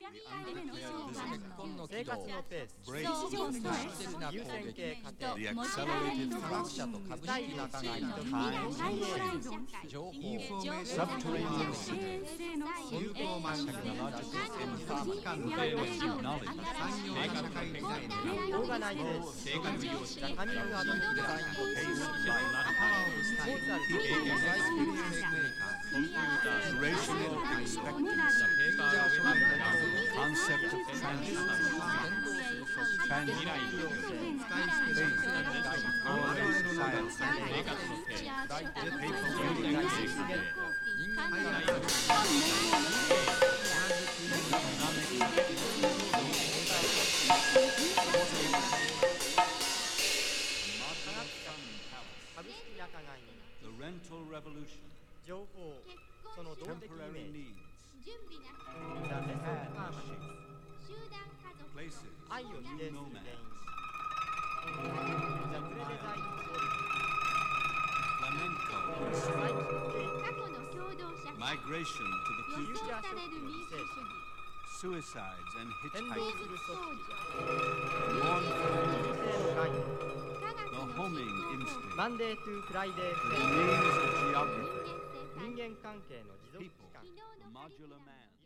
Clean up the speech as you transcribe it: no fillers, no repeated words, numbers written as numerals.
生活のペース、優先系過程、科学者と株式仲買と情報、有効満足のロジック、オーガナイゼーション、カミングアウトデザインとペース、スポーツアルティサイクルメーカー、コンピューター、レーショナルエクスペクタンス、コンセプト、トランジスタ、未来の予定、使い捨ての我々の中の生活のペース、現代の生活で人間がないの株式仲買人 The rental revolution. 情報、その動的イメ Temporary ージ needs. The method permanence Places. 愛を否定する You 原 know 因 man. The pre-design Flamenco. サイキック系 Migration to the フュー future. チャーショックの犠牲者 Suicides and 変動す hitchhiking. る組織 Mournful. 性の概念 The homing instinct. マンデートゥーフライデー The names of geography. 人間関係の持続期 People. 間 The modular man.